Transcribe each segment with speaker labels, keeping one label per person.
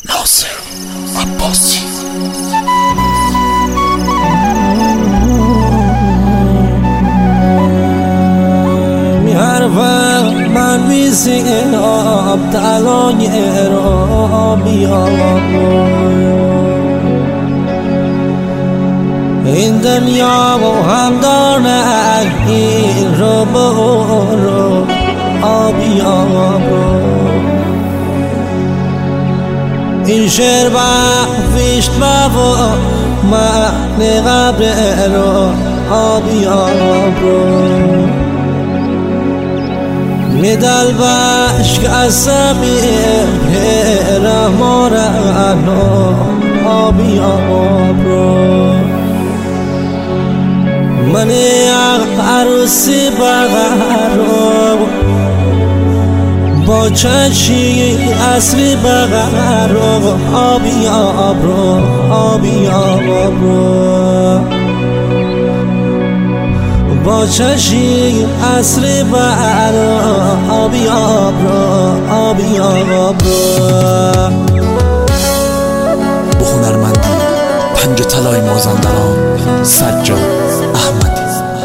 Speaker 1: ناصر عباسی.
Speaker 2: می‌حرفم من میزین آب تلای را این دنیا با هم دارن این رو برو آبی آبرو این شعر بخفیشت بابا من قبر رو آبی آبرو میدل بشک از سبیل رحمان آبی آبرو من عروسی بغرو با چشی اصلی بغرو آبی آبرو آبی آبرو با چشی اصلی بغرو آبی آبرو آبی آبرو.
Speaker 1: با هنرمندی پنج طلای مازندران سجاد احمدی.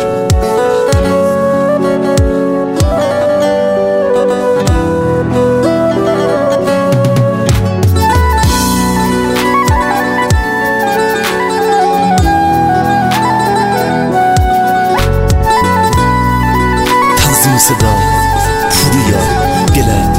Speaker 1: تنظیم صدا پوریا گلد.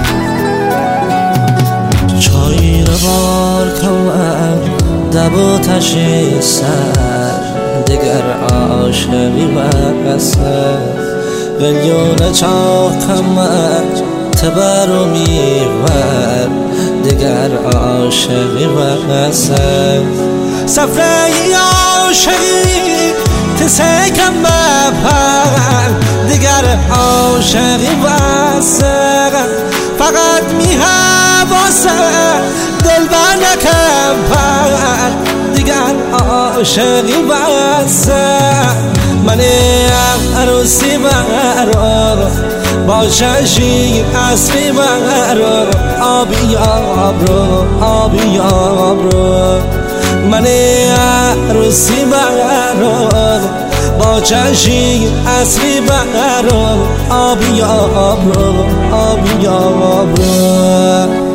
Speaker 2: چای رو بار کنم دب و تشی سر دیگر عاشقی وقسه قلیون چاکم تبر و میور دیگر عاشقی وقسه سفره عاشقی تسکم بپر دیگر عاشقی وقسه فقط می حواسه دل بر نکم پر دیگر عاشقی واسه من عروسی برو با چشی اصلی برو آبی آبرو آبی آبرو من عروسی برو با چشی اصلی برو آبی آبرو آبی آبرو.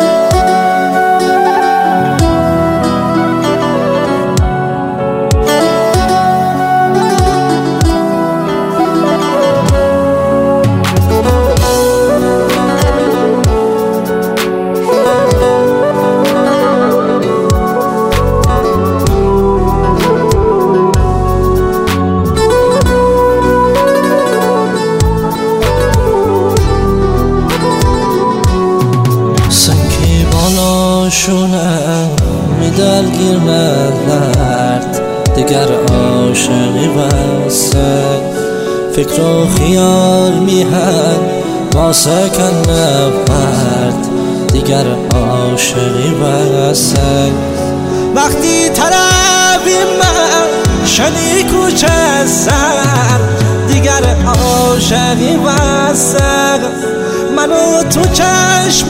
Speaker 2: شونم میدلگیر ندرد دیگر عاشقی واسه فکر و خیال میهن واسه کن نفرد دیگر عاشقی واسه وقتی طرفی من شدی کوچه سر دیگر عاشقی واسه منو تو چشم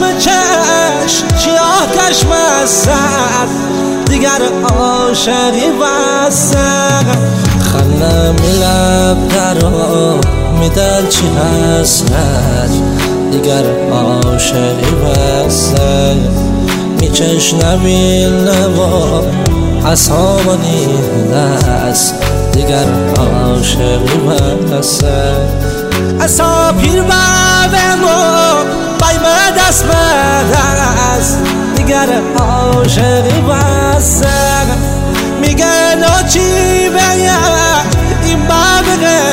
Speaker 2: چیاه کشم سر دیگر عاشقی واسه خلم لب درو میدل چی حسرت دیگر عاشقی واسه میچش نبیل نوا حسابانی دست دیگر عاشقی واسه اصا پیر بابمو بایم دست بدست دیگر عاشقی واسه میگه ناچی بیم این باب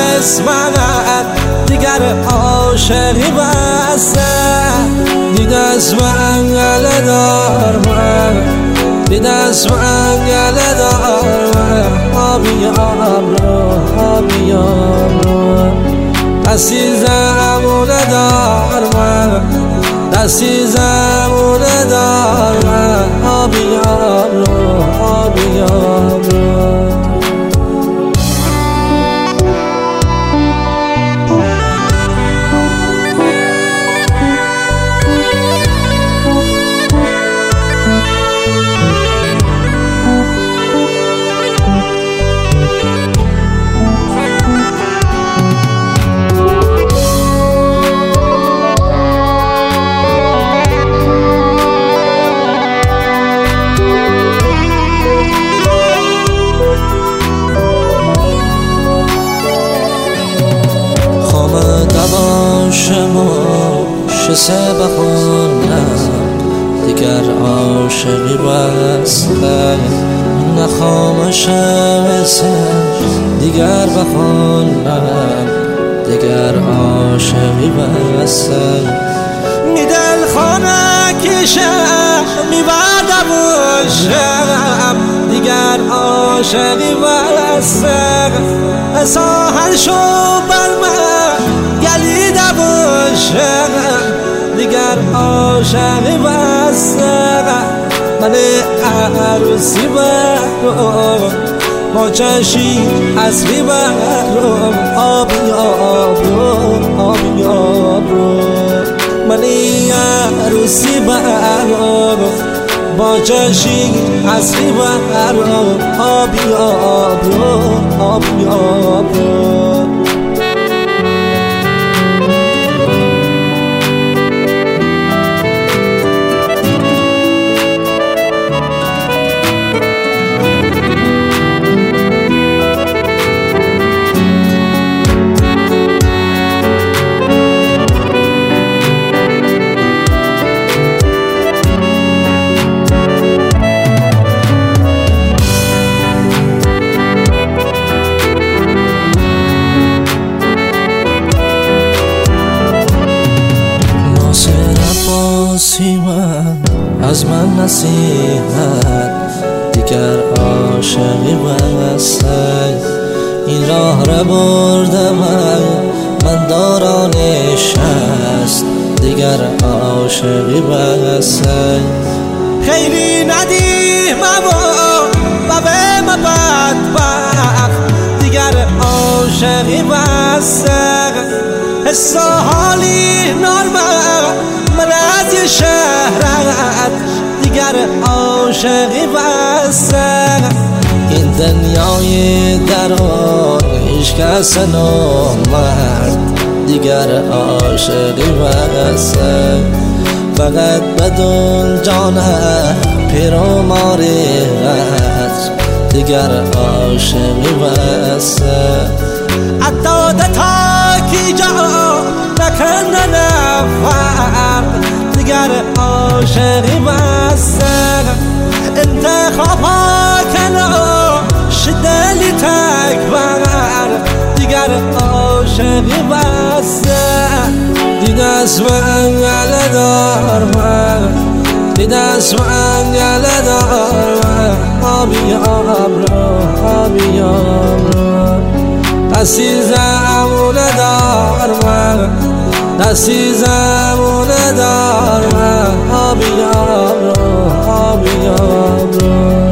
Speaker 2: قسمت دیگر عاشقی واسه دیدست و انگل دار من دیدست و انگل دار من آبی آبرو آبی آبرو دستی زمونه دار من دستی زمونه دار من آبی آبرو آبی آبرو. چه سه بخونم دیگر عاشقی بسته نخامشم اسم دیگر بخونم دیگر عاشقی بسته می دل خانه کشم می بردم باشم دیگر عاشقی بسته ساحل شو بر من گلیده باشم دیگر عاشقی بسته من عروسی برم با چشی اصلی برم آبی آبرو آبی آبرو من عروسی برم با چشی اصلی برم آبی آبرو آبی آبرو از من نصیحت دیگر عاشقی بسته این راه را بردم من دارانش هست دیگر عاشقی بسته خیلی ندیم و به ما بدبخت دیگر عاشقی بسته حس حالی نارمه من از یه شهرت دیگر عاشقی بسته این دنیای درون هیچ کس نامرد دیگر عاشقی بسته فقط بدون جانه پیرو ماریت دیگر عاشقی بسته حتی تا کی جا نکنه نفر دیگر عاشقی بسته انتخاب ها کنه شدلی تکبر دیگر عاشقی بسته دید از من گله دار من دید از من گله دار من آبی آبرو آبی آبرو عزیزمونه دار من عزیزمونه دار من آبی آبرو آبی آبرو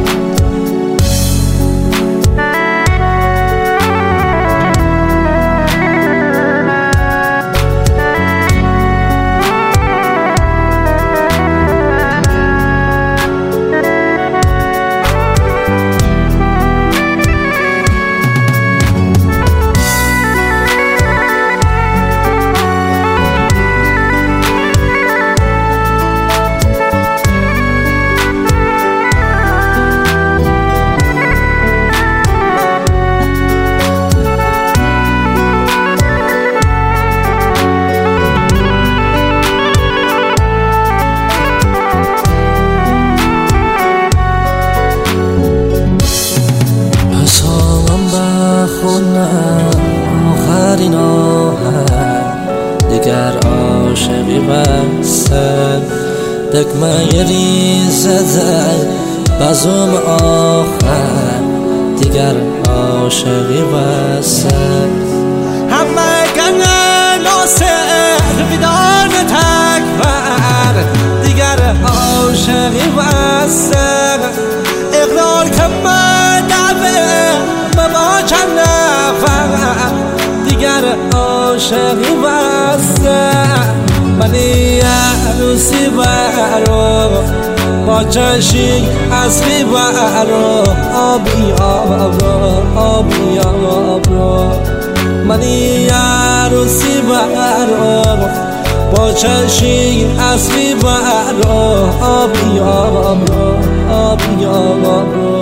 Speaker 2: آخرین آهنگ دیگر عاشقی بسته دکمه ریز زد بزم آخر دیگر عاشقی بسته همه گنه ناصر بیدان تکبر دیگر عاشقی بسته اقرار که من دعوه با چند نفر دیگر عاشقی بسته منی عروسی برو با چشی اصلی برو آبی آبرو آبی آبرو منی عروسی برو با چشی اصلی برو آبی آبرو آبی آبرو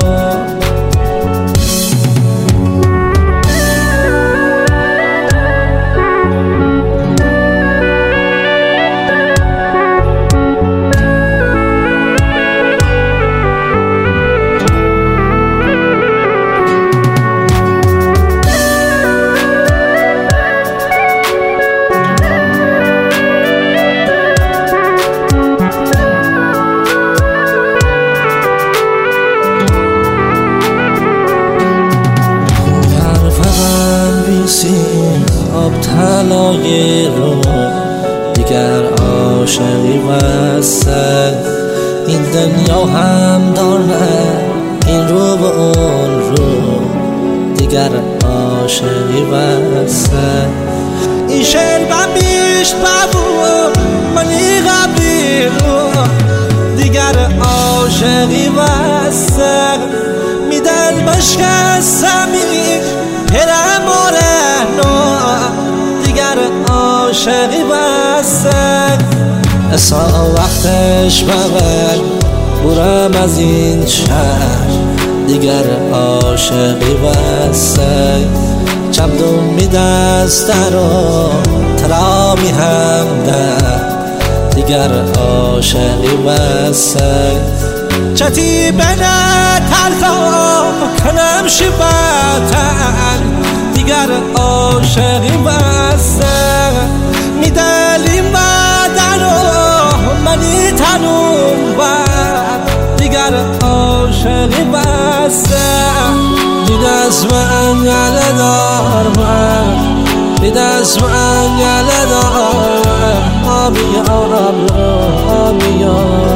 Speaker 2: عاشقی وصل این دنیا هم داره این رو به اون رو دیگر عاشقی وصل این شعر بمیشت ببون منی قبلی رو دیگر عاشقی وصل میدل بشکستمی پرم آرهنو دیگر عاشقی وصل اصلا وقتش بغل برم از این شهر دیگر عاشقی وصل چمدون میدست رو ترا میهمده دیگر عاشقی وصل چتی بنا تلفا کنم شباتن دیگر عاشقی وصل میدلیم بدن و منی تنوم بد دیگر عاشقی وصل دیدست من گله دار من دیدست من گله دار آبی آبی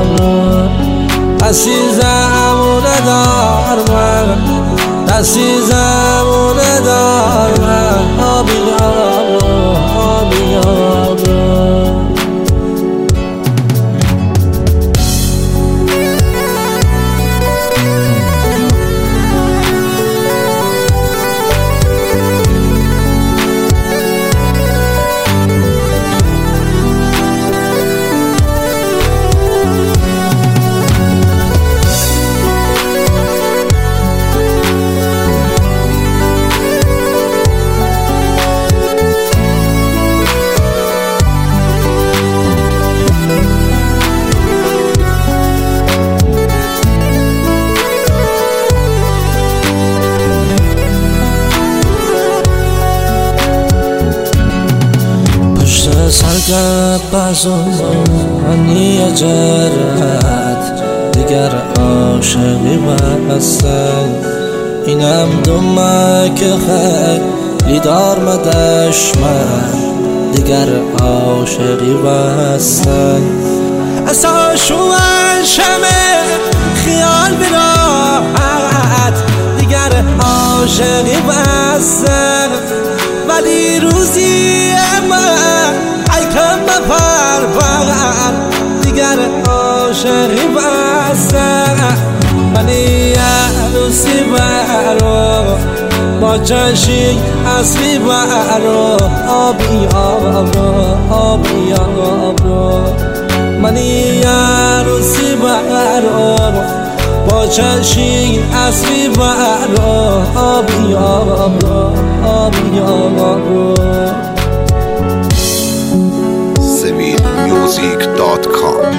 Speaker 2: عزیزمونه دار من عزیزمونه دار من آبی سرگرد بزنی جرد دیگر عاشقی وصل اینم دمک خیلی دار مدشمن دیگر عاشقی وصل اصلا شوان شمه خیال براحت دیگر عاشقی وصل ولی روزی من ایکم بپرور دیگر عاشقی وصل منی عروسی برو با چشی اصلی برو آبی آبرو منی عروسی برو با چشی اصلی برو آبی آبرو
Speaker 3: ZameenMusic.com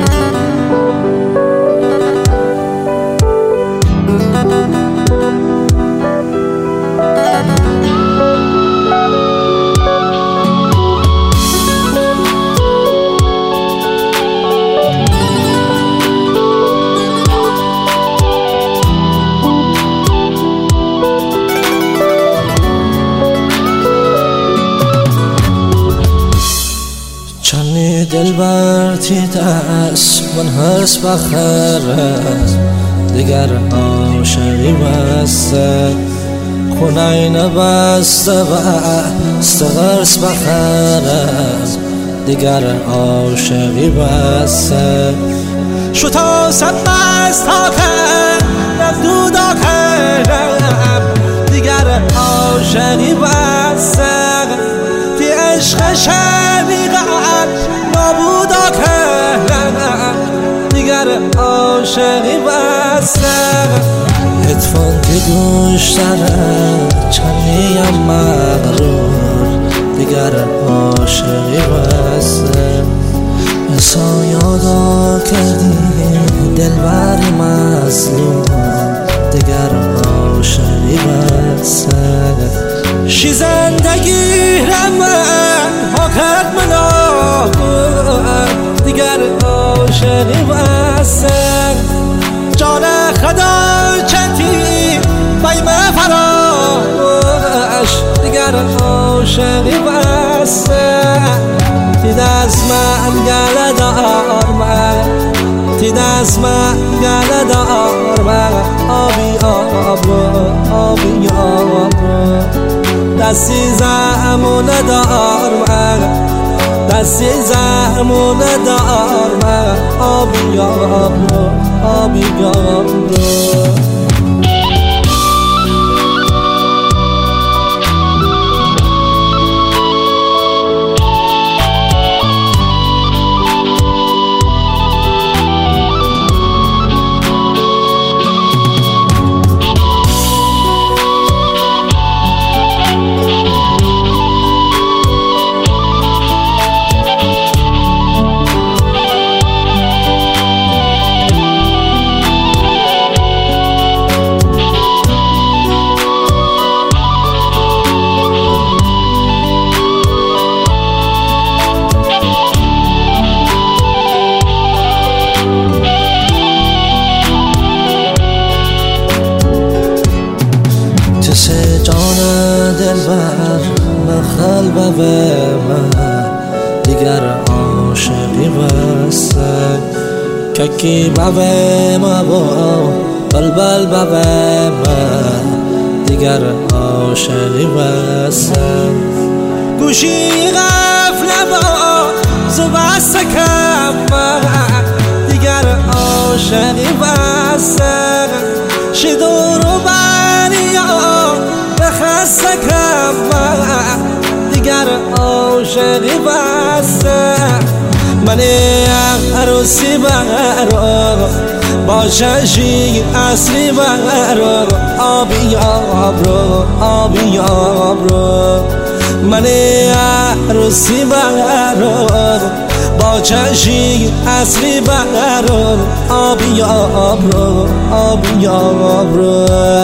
Speaker 2: چنی دل برتی دست من هست بخرد دیگر عاشقی وصل خونین بسته بسته غرس بخرد دیگر عاشقی وصل شو تا سب بست ها کن نفدودا کنم دیگر عاشقی وصل تی عشق شمیقت نابودا کنم دیگر عاشقی وصل اتفان که گوش داره چنیم مغرور دیگر عاشقی وصل اصلا یادا کردی دلبری مظلوم دیگر عاشقی وصل شی زندگی رمن حاکت منو دیگر عاشقی وصل جان خدا چتی بیم فراش دیگر عاشقی وصل دید از من گله دار از من گله دار من آبی دستی زمونه دار من دستی زمونه دار من آبی جان دلبر مخل من دیگر عاشقی بسته ککی ما بلبل من دیگر عاشقی بسته گوشی غفله با زبست کم دیگر عاشقی بسته شدور و سکم دیگر عاشقی بسته من عروسی برو با چشی اصلی برو آبی آبرو من عروسی برو با چشی اصلی برو آبی آبرو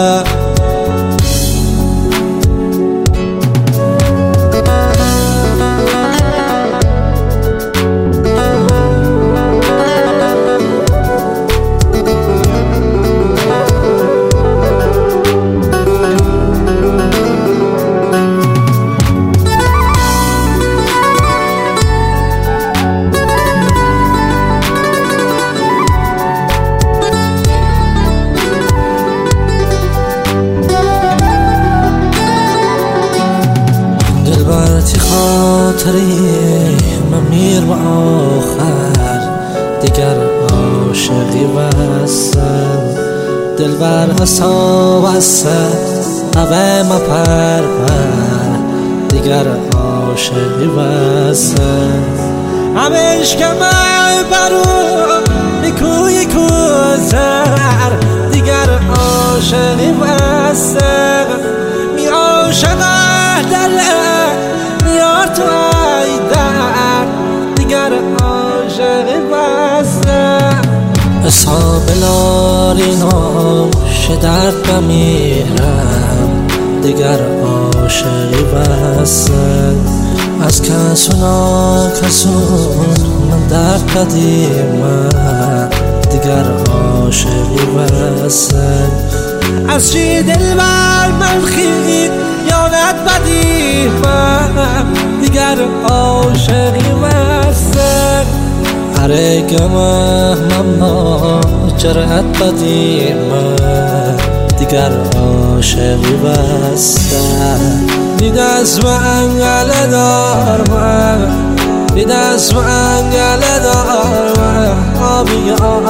Speaker 2: خاطری ممیر و آخر دیگر عاشقی بستم دلبر حساب است اوه ما پر دیگر عاشقی بستم همه عشقم برو نیکوی کوزر دیگر عاشقی بستم می عاشق دلم تو ای در دیگر عاشقی بسته حساب لارینام شدرد بمیرم دیگر عاشقی بسته از کس و ناکسون من درد قدیمم دیگر عاشقی بسته از چی دلبر من خید یانت بدیمم دیگر عاشقی بسته حرکمه ممنا جرأت بدیمم دیگر عاشقی بسته دید از من گله دار من دید از من گله دار من آبی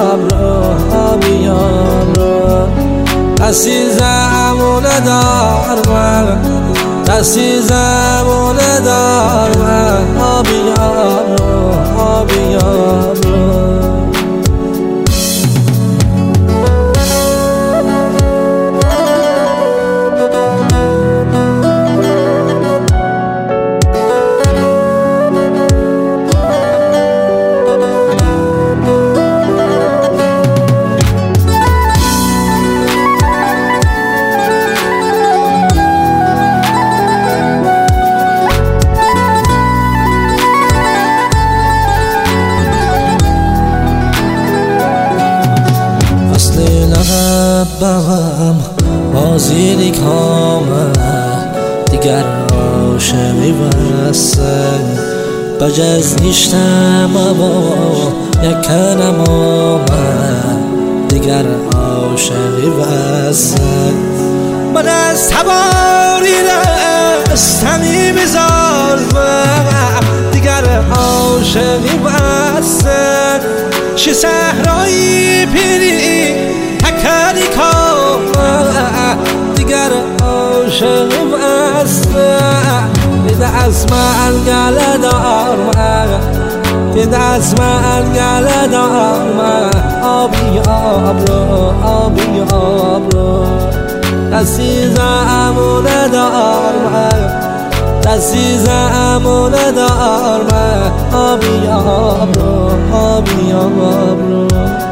Speaker 2: آبرو دستی زمونه دار من دستی زمونه دار من آبی آبرو بهم بازیلی کامل دیگر عاشقی بسته بجز نیشتم با یک کنم آمد دیگر عاشقی بسته. من از تباری رستمی بزار دیگر عاشقی بسته. چه صحرایی پیری تکری کار دیگر عاشقی بسته. بده از من گله دار بده از من گله دار آبی آبرو آبی آبرو عزیزمونه دار عزیزمونه دار آبی آبرو آبی آبرو